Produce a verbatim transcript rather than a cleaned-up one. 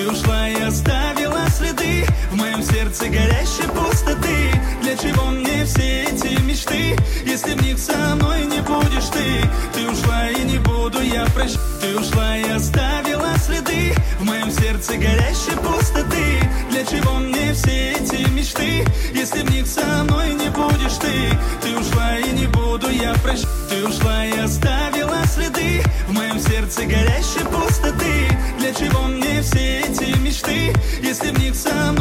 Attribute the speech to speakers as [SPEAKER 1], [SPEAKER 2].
[SPEAKER 1] ушла и оставила следы в моем сердце горящей пустоты. Для чего мне все эти мечты, если в них со мной не будешь ты? Ты ушла и не буду я прощать. Ты ушла и оставила следы в моем сердце горящей пустоты. Для чего мне все эти мечты, если в них со мной не будешь ты? Ты ушла и не буду я прощать. Ты ушла и оставила следы в моем сердце горящей пустоты. Для чего мне все эти мечты, если в них со мной